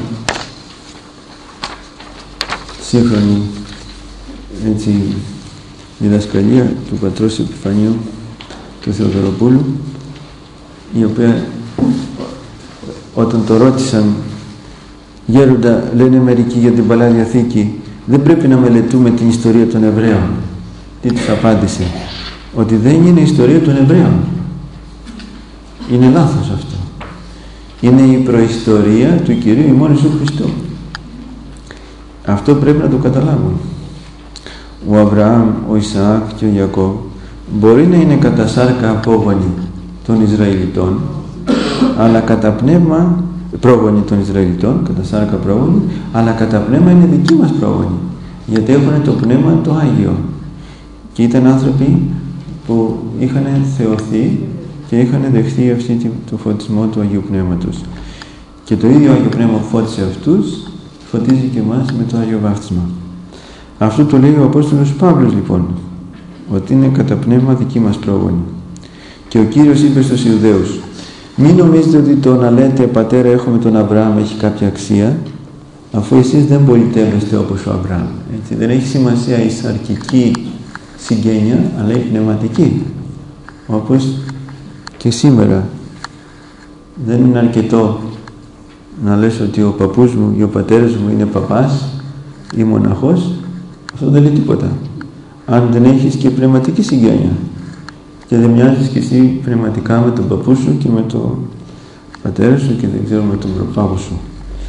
S1: σύγχρονη έτσι, διδασκαλία του πατρός Επιφανίου του Θεοδωροπούλου, η οποία όταν το ρώτησαν, γέροντα, λένε μερικοί για την Παλαιά Διαθήκη, δεν πρέπει να μελετούμε την ιστορία των Εβραίων. Τι τους απάντησε? Ότι δεν είναι η ιστορία των Εβραίων. Είναι λάθος αυτό. Είναι η προϊστορία του Κυρίου ημών Ιησού Χριστού. Αυτό πρέπει να το καταλάβουν. Ο Αβραάμ, ο Ισαάκ και ο Ιακώβ μπορεί να είναι κατά σάρκα απόγονοι των Ισραηλιτών, αλλά κατά πνεύμα πρόγονοι των Ισραηλιτών, κατά σάρκα πρόγονοι, αλλά κατά πνεύμα είναι δικοί μας πρόγονοι, γιατί έχουν το πνεύμα το Άγιο και ήταν άνθρωποι που είχαν θεωθεί και είχαν δεχθεί αυτή το φωτισμό του Αγίου Πνεύματος, και το ίδιο Άγιο Πνεύμα που φώτισε αυτούς φωτίζει και εμάς με το Άγιο Βάφτισμα. Αυτό το λέει ο Απόστολος Παύλος λοιπόν, ότι είναι κατά πνεύμα δικοί μας πρόγονοι. Και ο Κύριος είπε στους Ιουδαίους, μην νομίζετε ότι το να λέτε πατέρα έχουμε τον Αβραάμ έχει κάποια αξία, αφού εσείς δεν πολιτεύεστε όπως ο Αβραάμ. Έτσι, δεν έχει σημασία η σαρκική συγγένεια, αλλά η πνευματική. Όπως και σήμερα δεν είναι αρκετό να λες ότι ο παππούς μου ή ο πατέρας μου είναι παπάς ή μοναχός. Αυτό δεν λέει τίποτα αν δεν έχεις και πνευματική συγγένεια και δεν μοιάζεις και εσύ πνευματικά με τον παππού σου και με τον πατέρα σου και δεν ξέρω με τον προπάπου σου.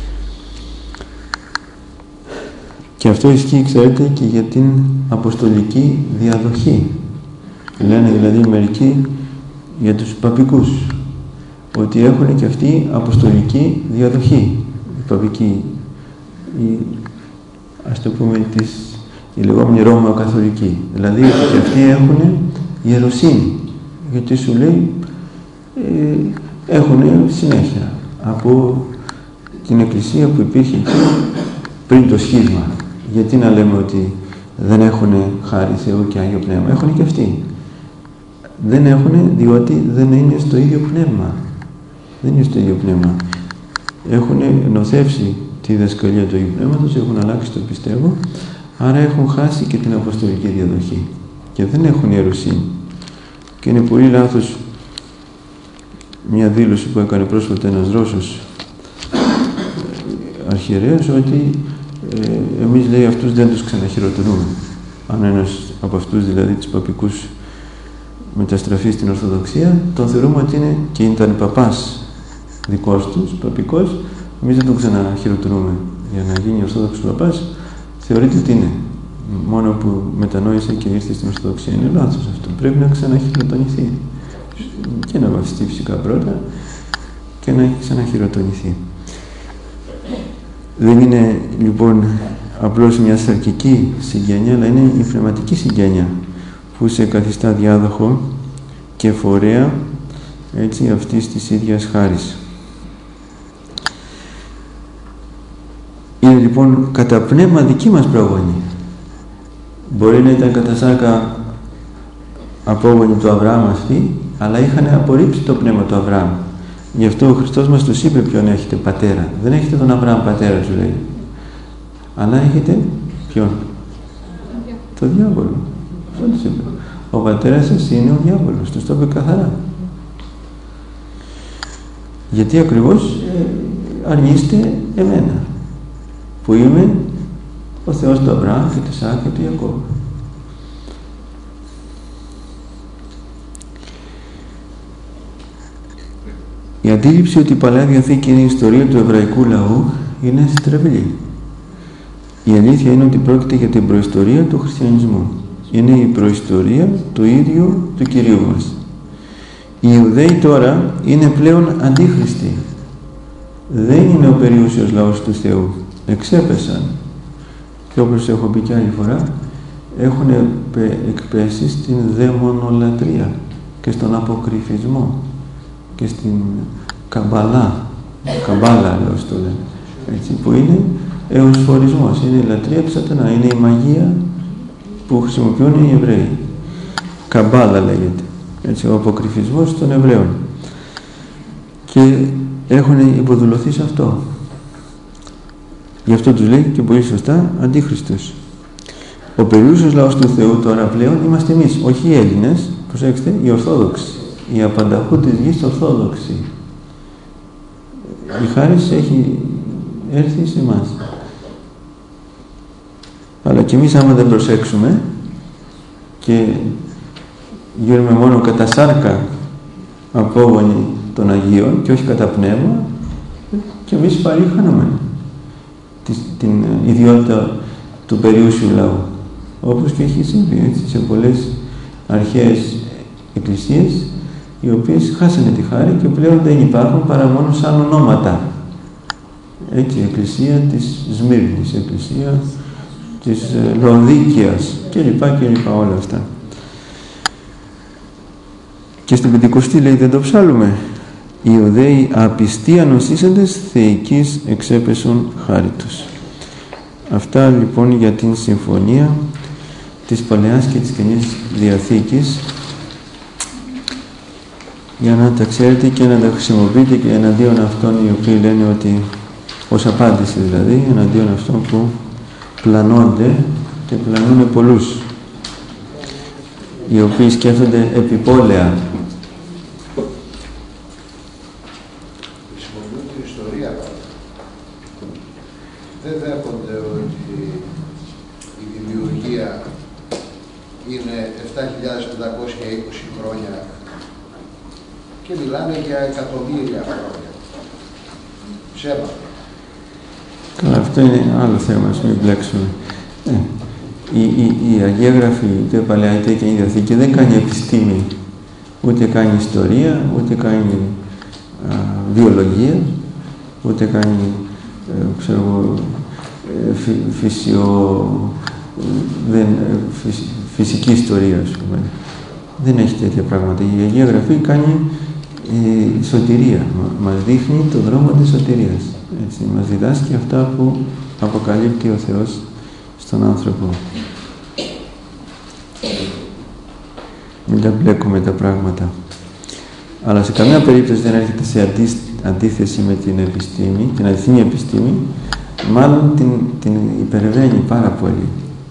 S1: Και αυτό ισχύει, ξέρετε, και για την αποστολική διαδοχή. Λένε δηλαδή μερικοί για τους παπικούς ότι έχουν και αυτοί αποστολική διαδοχή. Η παπική, η, ας το πούμε, της, η λεγόμενη Ρώμαο-καθολική. Δηλαδή ότι αυτοί έχουν ιεροσύνη, γιατί σου λέει ε, έχουν συνέχεια από την εκκλησία που υπήρχε πριν το σχίσμα. Γιατί να λέμε ότι δεν έχουν χάρη Θεού και Άγιο Πνεύμα? Έχουν και αυτοί. Δεν έχουν διότι δεν είναι στο ίδιο πνεύμα. Δεν είναι στο ίδιο πνεύμα. Έχουν νοθεύσει τη διδασκαλία του Αγίου Πνεύματος, έχουν αλλάξει το πιστεύω, άρα έχουν χάσει και την αποστολική διαδοχή και δεν έχουν ιεροσύνη. Και είναι πολύ λάθος μια δήλωση που έκανε πρόσφατα ένας Ρώσος αρχιερέας, ότι ε, εμείς, λέει, αυτούς δεν τους ξαναχειροτονούμε. Αν ένας από αυτούς, δηλαδή τους παπικούς, μεταστραφεί στην Ορθοδοξία, τον θεωρούμε ότι είναι και ήταν παπάς δικός τους, παπικός, εμείς δεν τον ξαναχειροτονούμε. Για να γίνει Ορθόδοξος παπάς θεωρείται ότι είναι. Μόνο που μετανόησε και ήρθε στην Ορθοδοξία. Είναι λάθος αυτό. Πρέπει να ξαναχειροτονηθεί. Και να βαφτιστεί φυσικά πρώτα και να έχει ξαναχειροτονηθεί. Δεν είναι λοιπόν απλώς μια σαρκική συγγένεια, αλλά είναι η πνευματική συγγένεια που σε καθιστά διάδοχο και φορέα, έτσι, αυτής της ίδιας χάρης. Είναι λοιπόν κατά πνεύμα δική μας πρόγονη. Μπορεί να ήταν κατά σάρκα απόγονοι του Αβραάμ αυτοί, αλλά είχαν απορρίψει το πνεύμα του Αβραάμ. Γι' αυτό ο Χριστός μας τους είπε ποιον έχετε πατέρα. Δεν έχετε τον Αβραάμ πατέρα, σου λέει. Αλλά έχετε ποιον? Το διάβολο. Αυτό τους είπε. Ο πατέρας σας είναι ο διάβολος. Τους το είπε καθαρά. Γιατί ακριβώς ε, αρνείστε εμένα, που είμαι ο Θεός του Αβραάμ και του Ισαάκ και του Ιακώβ. Η αντίληψη ότι η Παλαιά Διαθήκη είναι η ιστορία του εβραϊκού λαού είναι στρεβλή. Η αλήθεια είναι ότι πρόκειται για την προϊστορία του χριστιανισμού. Είναι η προϊστορία του ίδιου του Κυρίου μας. Οι Ιουδαίοι τώρα είναι πλέον αντίχριστοι. Δεν είναι ο περιούσιος λαός του Θεού. Εξέπεσαν. Και όπως έχω πει και άλλη φορά, έχουν εκπέσει στην δαιμονολατρία και στον αποκρυφισμό και στην καμπαλά, καμπάλα λέω το λένε, έτσι, που είναι έως φορισμός. Είναι η λατρεία του σατανά. Είναι η μαγεία που χρησιμοποιούν οι Εβραίοι. Καμπάλα λέγεται. Έτσι, ο αποκρυφισμός των Εβραίων. Και έχουν υποδουλωθεί σε αυτό. Γι' αυτό τους λέει και πολύ σωστά Αντίχριστος. Ο περιούσιος λαός του Θεού τώρα πλέον είμαστε εμείς, όχι οι Έλληνες, προσέξτε, οι Ορθόδοξοι. Οι απανταχού της γης Ορθόδοξοι. Η χάρις έχει έρθει σε εμάς. Αλλά και εμείς άμα δεν προσέξουμε και γίνουμε μόνο κατά σάρκα απόγονοι των Αγίων και όχι κατά πνεύμα, και εμείς πάλι χάνουμε την ιδιότητα του περιούσιου λαού, όπως και έχει συμβεί έτσι, σε πολλές αρχαίες εκκλησίες, οι οποίες χάσανε τη χάρη και πλέον δεν υπάρχουν παρά μόνο σαν ονόματα. Έτσι, η εκκλησία της Σμύρνης, η εκκλησία της Λονδίκιας κλπ. κλπ. Όλα αυτά. Και στην Πεντηκοστή λέει δεν το ψάλουμε. Οι οδέοι απιστοί ανοσίσαντες θεϊκής εξέπεσον χάριτος. Αυτά λοιπόν για την συμφωνία της Παλαιάς και της Καινής Διαθήκης, για να τα ξέρετε και να τα χρησιμοποιείτε και εναντίον αυτών οι οποίοι λένε ότι, ως απάντηση δηλαδή, εναντίον αυτών που πλανώνται και πλανούν πολλούς, οι οποίοι σκέφτονται επιπόλαια.
S2: Χρησιμοποιούν την ιστορία. Δεν δέχονται ότι η δημιουργία είναι επτά χιλιάδες πεντακόσια είκοσι χρόνια και μιλάνε για εκατομμύρια χρόνια. Ψέμα.
S1: Καλά, αυτό είναι άλλο θέμα, ας μην μπλέξουμε. Ε, η, η, η Αγία Γραφή, είτε Παλαιά είτε Καινή Διαθήκη, δεν κάνει επιστήμη, ούτε κάνει ιστορία, ούτε κάνει α, βιολογία, ούτε κάνει ε, ξέρω εγώ, ε, φυ, φυσιο, δεν, φυσ, φυσική ιστορία, ας πούμε. Δεν έχει τέτοια πράγματα. Η Αγία Γραφή κάνει η σωτηρία, μας δείχνει το δρόμο της σωτηρίας. Έτσι, μας διδάσκει αυτά που αποκαλύπτει ο Θεός στον άνθρωπο. Μην τα μπλέκουμε τα πράγματα. Αλλά σε καμία περίπτωση δεν έρχεται σε αντί, αντίθεση με την επιστήμη, την αληθινή επιστήμη, μάλλον την, την υπερβαίνει πάρα πολύ.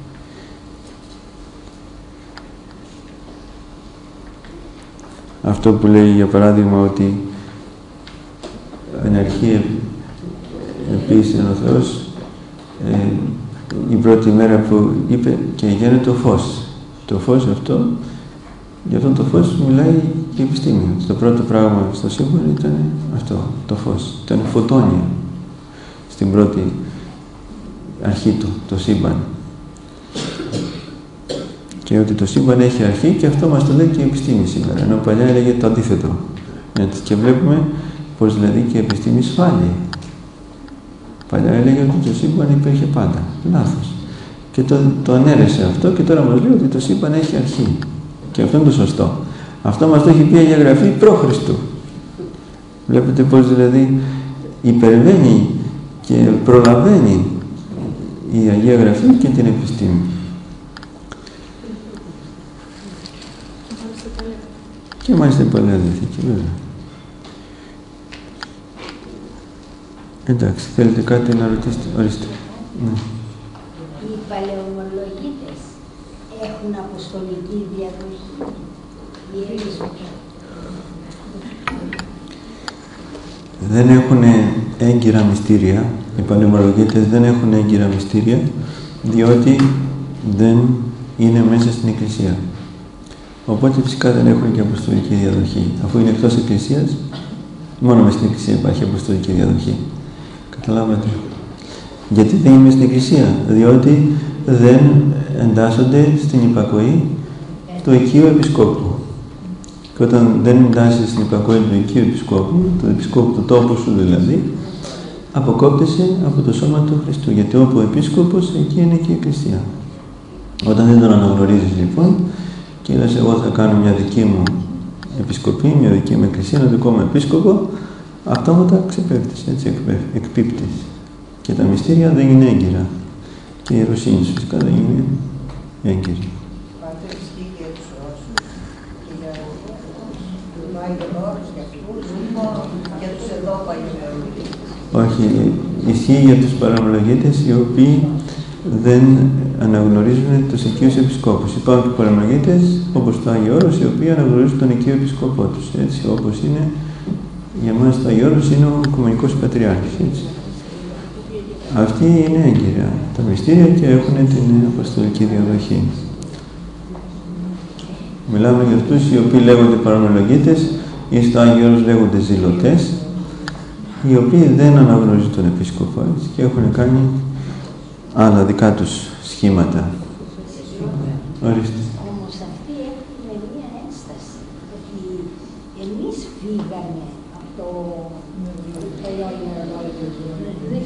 S1: Αυτό που λέει για παράδειγμα ότι εν αρχή επίσης ο Θεός ε, η πρώτη μέρα που είπε και γέννη το φως. Το φως αυτό, για αυτό το φως μιλάει και η επιστήμη. Το πρώτο πράγμα στο σύμπαν ήταν αυτό, το φως. Ήταν φωτόνια στην πρώτη αρχή του, το σύμπαν. Και ότι το σύμπαν έχει αρχή και αυτό μας το λέει και η επιστήμη σήμερα. Ενώ παλιά έλεγε το αντίθετο. Έτσι, και βλέπουμε πως δηλαδή και η επιστήμη σφάλει. Παλιά έλεγε ότι το σύμπαν υπήρχε πάντα. Λάθος. Και το, το ανέρεσε αυτό και τώρα μας λέει ότι το σύμπαν έχει αρχή. Και αυτό είναι το σωστό. Αυτό μας το έχει πει η Αγία Γραφή προ-Χριστού. Βλέπετε πως δηλαδή υπερβαίνει και προλαβαίνει η Αγία Γραφή και την επιστήμη. Και μάλιστα η Παλαιά Διαθήκη, βέβαια. Εντάξει, θέλετε κάτι να ρωτήσετε, ορίστε. Ναι.
S3: Οι παλαιομολογίτες έχουν αποστολική διαδοχή. Οι Έλληνες
S1: δεν έχουν έγκυρα μυστήρια. Οι παλαιομολογίτες δεν έχουν έγκυρα μυστήρια, διότι δεν είναι μέσα στην Εκκλησία. Οπότε φυσικά δεν έχουν και αποστολική διαδοχή. Αφού είναι εκτός Εκκλησίας, μόνο μες στην Εκκλησία υπάρχει αποστολική διαδοχή. Καταλάβατε. Γιατί δεν είμαι στην Εκκλησία, διότι δεν εντάσσονται στην υπακοή του οικείου επισκόπου. Και όταν δεν εντάσσεσαι στην υπακοή του οικείου επισκόπου, του επισκόπου του τόπου σου δηλαδή, αποκόπτεσαι από το σώμα του Χριστού. Γιατί όπου ο επίσκοπος, εκεί είναι και η Εκκλησία. Όταν δεν τον αναγνωρίζεις λοιπόν, και λες εγώ θα κάνω μια δική μου επισκοπή, μια δική μου εκκλησία, ένα δικό μου επίσκοπο, αυτόματα ξεπέφτεις, έτσι εκπίπτεις. Και τα μυστήρια δεν είναι έγκυρα. Και η ιεροσύνη φυσικά δεν είναι έγκυρη.
S4: Πάτε ισχύει για τους Ρώσους και για τους Άγιον Όρους και αυτούς, για τους εδώ παλιομερολογίτες.
S1: Όχι, ισχύει για τους παραμολογίτες οι οποίοι δεν αναγνωρίζουν τους οικείους επισκόπους. Υπάρχουν παραμολογίτες όπως το Άγιο Όρος οι οποίοι αναγνωρίζουν τον οικείο επισκόπό τους. Έτσι όπως είναι, για μας το Άγιο Όρος είναι ο Οικουμενικός Πατριάρχης. Έτσι. Αυτοί είναι έγκυρα τα μυστήρια και έχουν την αποστολική διαδοχή. Μιλάμε για αυτούς οι οποίοι λέγονται παραμολογίτες ή στο Άγιο Όρος λέγονται ζηλωτές, οι οποίοι δεν αναγνωρίζουν τον επίσκοπο έτσι, και έχουν κάνει άλλα δικά τους σχήματα. Ορίστε.
S3: Όμως αυτοί έχουν μια ένσταση ότι εμείς φύγαμε από το παλιό μερολόγιο. Δεν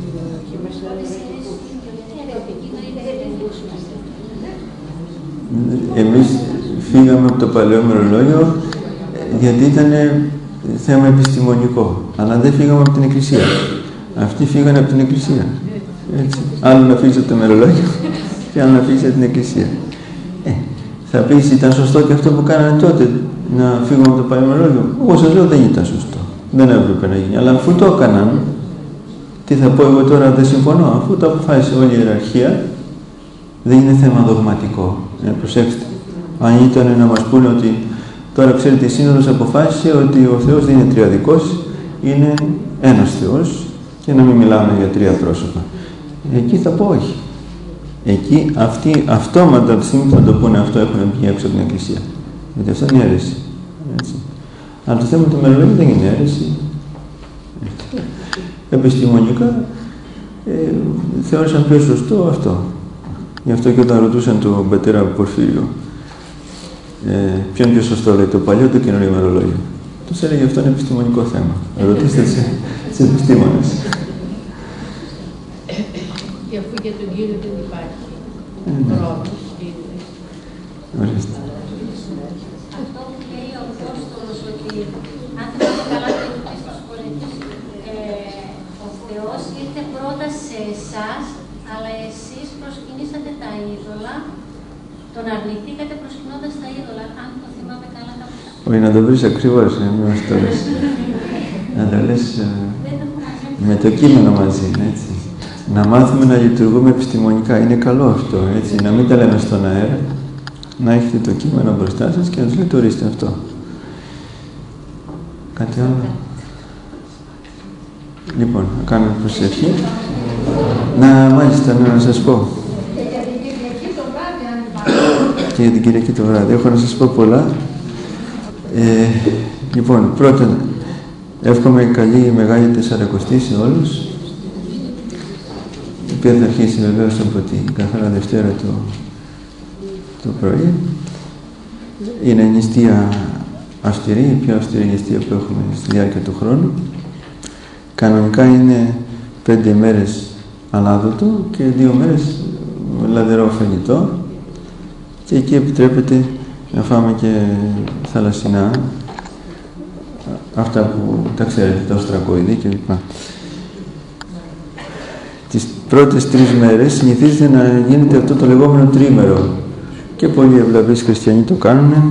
S1: Εμείς φύγαμε από το παλαιό μερολόγιο γιατί ήταν θέμα επιστημονικό, αλλά δεν φύγαμε από την Εκκλησία. Αυτοί φύγανε από την Εκκλησία. Έτσι. Άλλο να φύγεις από το μερολόγιο και άλλο να φύγεις από την Εκκλησία. Ε, θα πεις, ήταν σωστό και αυτό που κάνανε τότε, να φύγουμε από το παλαιό μερολόγιο. Εγώ σας λέω δεν ήταν σωστό. Δεν έπρεπε να γίνει. Αλλά αφού το έκαναν, τι θα πω εγώ τώρα, δεν συμφωνώ. Αφού το αποφάσισε όλη η ιεραρχία, δεν είναι θέμα δογματικό. Ε, προσέξτε. Αν ήταν να μας πούνε ότι τώρα ξέρετε η Σύνοδος αποφάσισε ότι ο Θεός δεν είναι τριαδικός, είναι ένας Θεός και να μην μιλάμε για τρία πρόσωπα. Εκεί θα πω όχι. Εκεί αυτοί αυτόματα από τη στιγμή που θα το πούνε αυτό έχουν βγει έξω από την Εκκλησία. Γιατί αυτό είναι αίρεση. Έτσι. Αλλά το θέμα του μερολόγιου δεν είναι αίρεση. Επιστημονικά ε, θεώρησαν πιο σωστό αυτό. Γι' αυτό και όταν ρωτούσαν τον πατέρα Πορφύριο ε, ποιο είναι πιο σωστό, λέει, το παλιό ή το καινούριο μερολόγιο. Τους έλεγε αυτό είναι επιστημονικό θέμα. Ρωτήστε τις επιστήμονες.
S5: Και αφού για τον Κύριο δεν υπάρχει χρόνος.
S1: Ορίστε.
S6: Αυτό που λέει ο Απόστολος ότι αν θυμάμαι καλά το είπε στους Κορινθίους, ο Θεός ήρθε πρώτα σε εσάς, αλλά εσείς προσκυνήσατε τα είδωλα, τον αρνηθήκατε προσκυνώντας τα είδωλα, αν το θυμάμαι καλά κάπως.
S1: Όχι, να το βρεις ακριβώς, ε, μην μας το λες. Να το λες ε, με το κείμενο μαζί, έτσι. Να μάθουμε να λειτουργούμε επιστημονικά. Είναι καλό αυτό, έτσι. Να μην τα λέμε στον αέρα. Να έχετε το κείμενο μπροστά σας και να τους λέτε ορίστε αυτό. Κάτι άλλο. Λοιπόν, να κάνουμε προσευχή. Να, μάλιστα, ναι, να σας πω.
S4: Και για την Κυριακή το βράδυ, αν υπάρχει.
S1: Και για την Κυριακή το βράδυ. Έχω να σας πω πολλά. Ε, λοιπόν, πρώτον, εύχομαι καλή μεγάλη Τεσσαρακοστή σε όλους, η οποία θα αρχίσει βεβαίως από την καθαρά Δευτέρα το, το πρωί. Είναι νηστεία αυστηρή, η πιο αυστηρή νηστεία που έχουμε στη διάρκεια του χρόνου. Κανονικά είναι πέντε μέρες αλάδοτο και δύο μέρες λαδερό φαγητό και εκεί επιτρέπεται να φάμε και θαλασσινά, αυτά που τα ξέρετε, τα οστρακοειδή κλπ. Τις πρώτες τρεις μέρες συνηθίζεται να γίνεται αυτό το λεγόμενο τρίμερο και πολλοί ευλαβείς χριστιανοί το κάνουν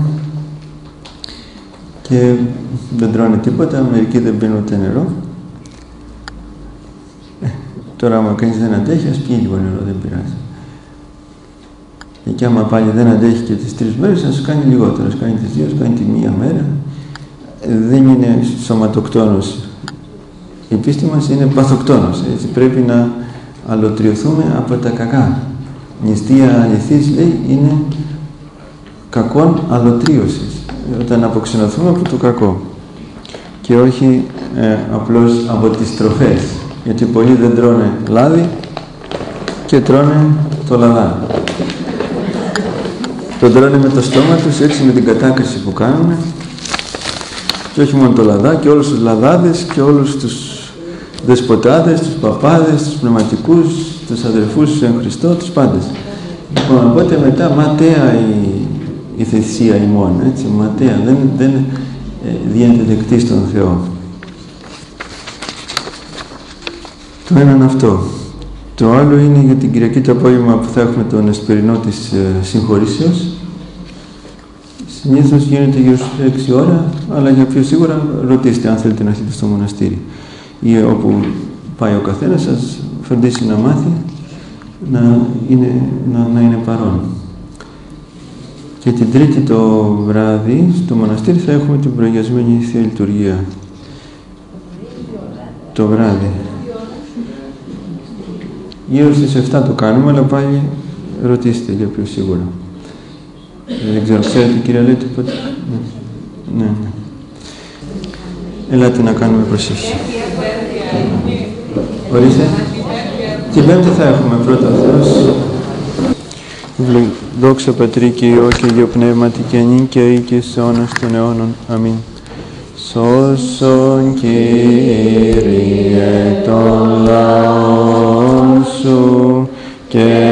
S1: και δεν τρώνε τίποτα, μερικοί δεν πίνουν ούτε νερό. Ε, τώρα άμα κανείς δεν αντέχει, ας πιει λίγο νερό, δεν πειράζει. Και άμα πάλι δεν αντέχει και τις τρεις μέρες, ας κάνει λιγότερο, ας κάνει τις δύο, ας κάνει τη μία μέρα. Δεν είναι σωματοκτόνος. Η πίστη μας είναι παθοκτόνος, έτσι. Πρέπει να αλωτριωθούμε από τα κακά. Νηστεία αληθής, λέει, είναι κακών αλωτρίωσης. Όταν αποξενωθούμε από το κακό. Και όχι ε, απλώς από τις τροφές. Γιατί πολλοί δεν τρώνε λάδι και τρώνε το λαδά. Το τρώνε με το στόμα τους, έτσι με την κατάκριση που κάνουν. Και όχι μόνο το λαδά, και όλους τους λαδάδες και όλους τους δεσποτάδες, τους παπάδες, τους πνευματικούς, τους αδερφούς εν Χριστώ, τους πάντες. Λοιπόν, οπότε μετά ματέα η, η θυσία ημών, έτσι, ματέα, δεν, δεν ε, γίνεται δεκτή στον Θεό. Το ένα είναι αυτό. Το άλλο είναι για την Κυριακή το απόγευμα που θα έχουμε τον εσπερινό της ε, συγχωρήσεως. Συνήθως γίνεται γύρω στις έξι ώρα, αλλά για πιο σίγουρα ρωτήστε αν θέλετε να έρθετε στο μοναστήρι ή όπου πάει ο καθένας σας φροντίσει να μάθει να είναι, να, να είναι παρόν. Και την Τρίτη το βράδυ στο μοναστήρι θα έχουμε την προηγιασμένη Θεία Λειτουργία. Το βράδυ. Γύρω στις εφτά το κάνουμε, αλλά πάλι ρωτήστε για πιο σίγουρα. Δεν ξέρω, ξέρετε κύριε Λέτη, πότε... Ναι, ναι, ναι. Ελάτε να κάνουμε προσοχή. Ορίστε. Την Πέμπτη θα έχουμε πρώτα Θεός. Δόξα Πατρί και Υιό και Αγίο Πνεύματι και νυν και αεί και σε αιώνας των αιώνων. Αμήν. Σώσον Κύριε των λαών σου και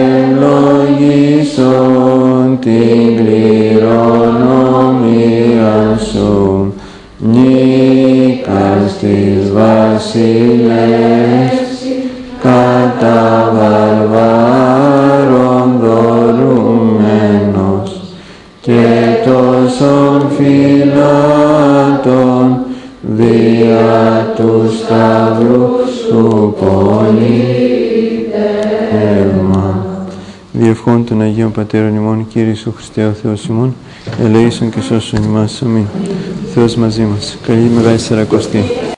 S1: ευλογήσον την κληρονομία σου, νίκας της βασιλεύς κατά βαρβάρων δωρούμενος και τόσων φυλάτων δια του σταυρού σου πολυτεύμα. Διευχών των Αγίων Πατέρων ημών, Κύριε Ιησού Χριστέ ο Θεός ημών, ελεήσον και σώσον ημάς. Αμήν. Θεός μαζί μας. Καλή Μεγάλη Σαρακοστή.